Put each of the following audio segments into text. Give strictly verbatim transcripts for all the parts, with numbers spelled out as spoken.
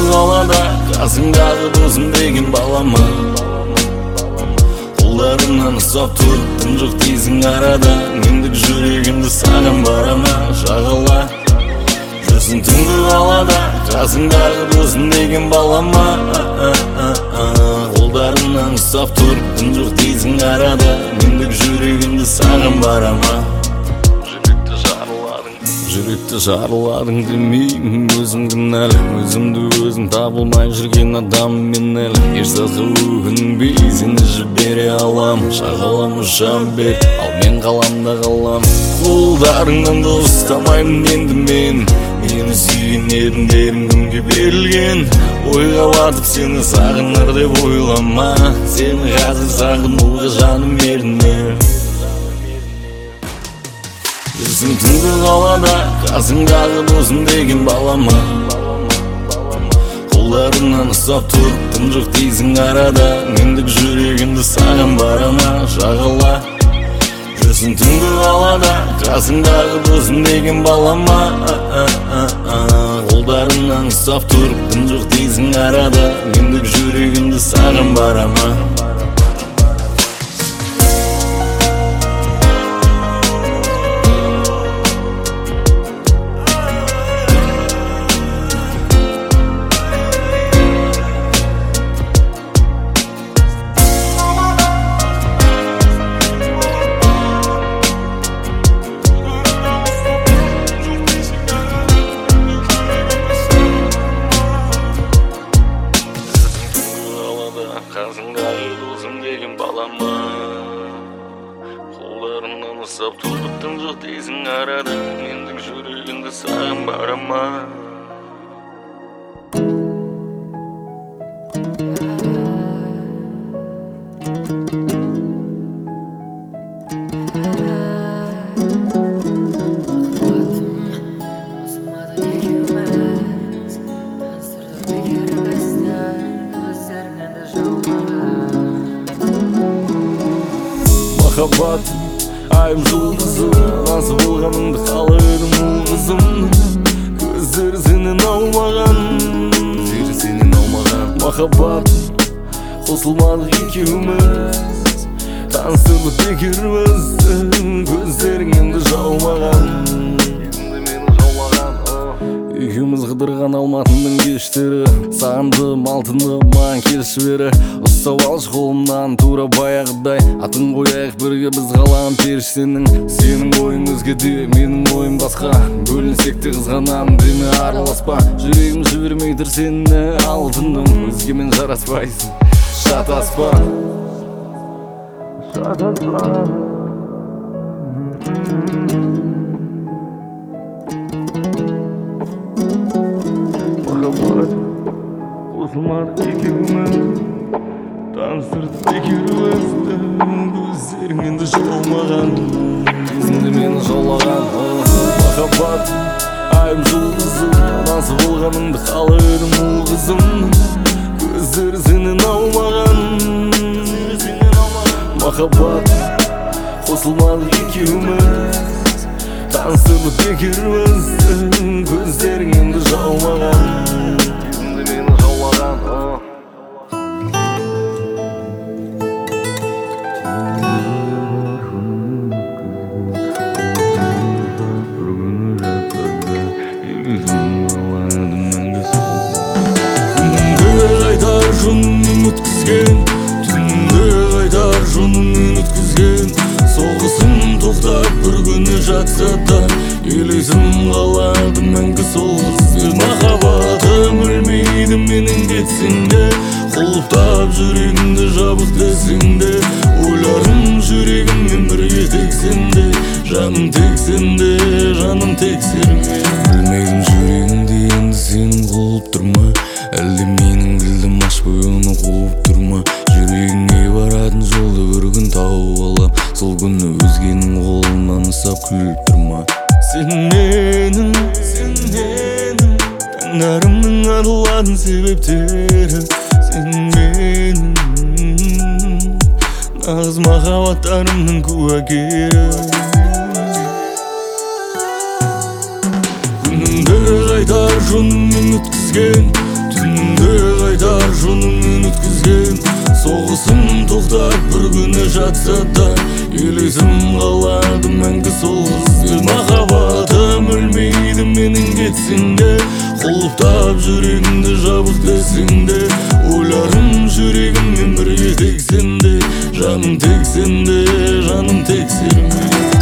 қалада қасыңдағы досым деген балама қолдарымнан ұстап тұрып тым жоқ дейсің арада мендік жүрегімді саған барама жағала жүрсің түнгі қалада қасыңдағы досым деген балама қолдарымнан ұстап тұрып тым жоқ дейсің арада мендік жүрегімді саған барама жүректі жарыладың демеймін өзің кінәлі өзімді өзім табылмай жүрген адам мен әлі еш затқа өкінбей сені жібере алам шағалам ұшам бер ал мен қаламда қалам қолдарыңнан да ұстамаймын енді мен мені сүйген едім дерің кімге берілген ойға батып сені сағынар деп ойлама сені қазір сағынуға жаным ерінер жүрсің түнгі қалада қасыңдағы досым деген балама қолдарымнан ұстап тұрып тым жоқ дейсің арада мендік жүрегімді саған барама жағала жүрсің түнгі қалада қасыңдағы досым деген балама қолдарымнан ұстап тұрып тым жоқ дейсің арада мендік жүрегімді саған барама қасыңдағы досым деген балама қолдарымнан ұстап тұрып тым жоқ дейсің арада мендік жүрегімді саған барама махаббат айым жұлдызым насып болғаныңды қаладым ол қызым көздері сенен аумаған көздері сенен аумаған махаббат қосылмадық екеуміз таныстырдық бекерміз көздерің енді жаумаған екеуміз қыдырған алматының кештері сағындым алтынды маған келші бері ұстап алшы қолымнан тура баяғыдай атын қояйық бірге біз қалаған періштенің сенің ойың өзгеде менің ойым басқа бөлінсек те қызғанамын деме араласпа жүрегім жібермей тұр сені алтыным өзгемен жараспайсың шатаспа шатаспа қосылмадық екеуміз таныстырдық бекерміз көздерің енді жаумаған кезінде мені жаулаған махаббат айым жұлдызым насып болғаныңды қаладым ол қызым көздері сенен аумаған махаббат қосылмадық екеуміз таныстырдық бекерміз көздерің енді жаумаған түнде қайтар жоныңмен өткізген соғысым тоқтап бір күні жатса да елесім қалады мәңгі сол қызбен махаббатым өлмейді менің кетсең де құлыптап жүрегімді жабық десең де ойларым жүрегіммен бірге тексен де жаным тексен де жаным тексерме білмедім жүрегімде енді сенің құлып тұрма әлде менің ділдім ашпай оны қуып тұрма жүрегіңе баратын жолды бір күн тауып алам сол күні өзгенің қолынан ұстап күліп тұрма сен менің сен менің таңдарымның атылатын себептері сен менің нағыз махаббаттарымның куәгері күнімді қайтар жоныңмен өткізген Түнүңдө кайтар жонуңмен өткүзген согусум токтап бір күнү жатса да элесим калады мәңгі сол кызды махаббатым өлмейді менің кетсеңде кулуптап жүрегимди жабык десеңде ойларым жүрегиммен бірге тек сенде жаным тек сенде жаным тек сенде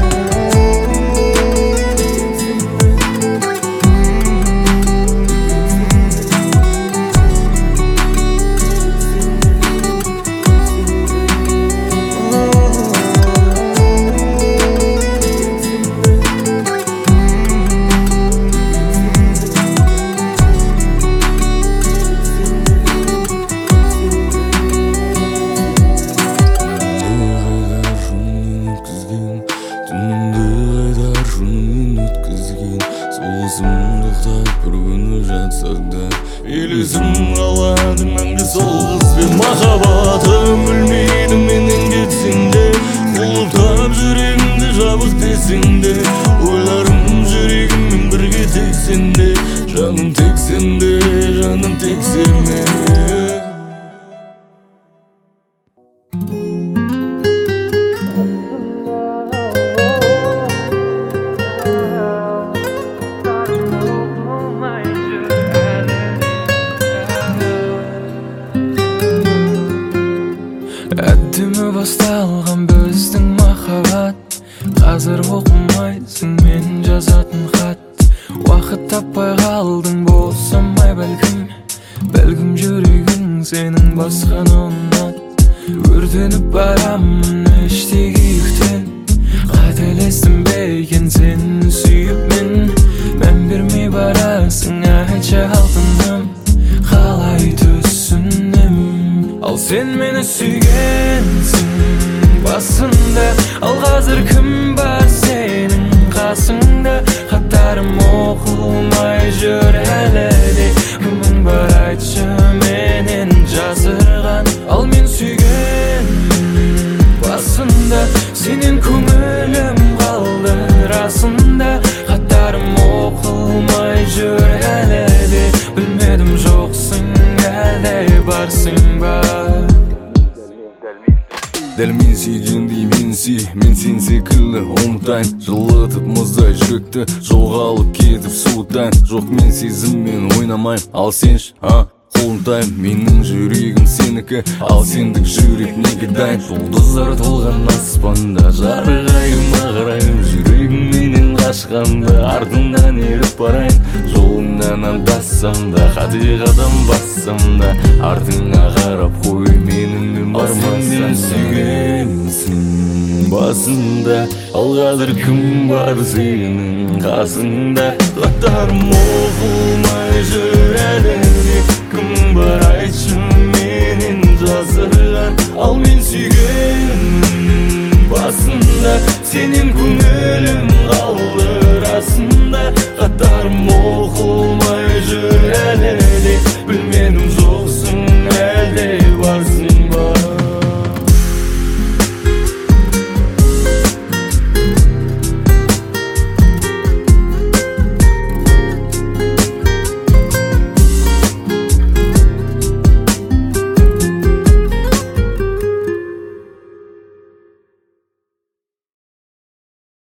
Тоқтап бір күні жатсақ да елесім қалады мәңгі сол қызбен махаббатым өлмейді менен кетсеңде құлыптап жүрегімді жабық десеңде ойларым жүрегіммен бірге тек сенде жаным тек сенде жаным тек сенде Әддімі басталған біздің махаббат Қазір оқымайсың мен жазатын хат Уақыт таппай қалдың болсамай бәлкім Бәлкім жүрегің сенің басқаны ұнат Өртеніп барамын іштегі күйіктен Қателестім бе екен сені сүйіп мен Мән бермей барасың айтшы алтыным Қалай түсінем Ал сен мені сүйгенсің басында Ал қазір кім бар сенің қасыңда Хаттарым оқылмай жүр әлі де Кімің бар айтшы менен жасырған Ал мен сүйгенмін басында Сенен көңілім қалды расында Хаттарым оқылмай жүр әлі де Білмедім жоқсың әлде барсың ба Дәл мен сүйгендей мен сүй, мен сен секілді ұмытайын Жылытып мұздай жүректі жолға алып кетіп суытайын Жоқ мен сезіммен ойнамайым, ал сенші, а? Қолымтайым, менің жүрегім сенікі, ал сендік жүрек неге дайын Жұлдыздар толған аспанда, жарығайым ағырайым Жүрегім менен қашқанда, артыңнан еріп барайын Жолыңнан адассам да, қате қадам бассам да Артыңа қарап қой менің бармасам сүйгенсің басында Ал қазір кім бар сенің қасыңда Хаттарым оқылмай жүр әлі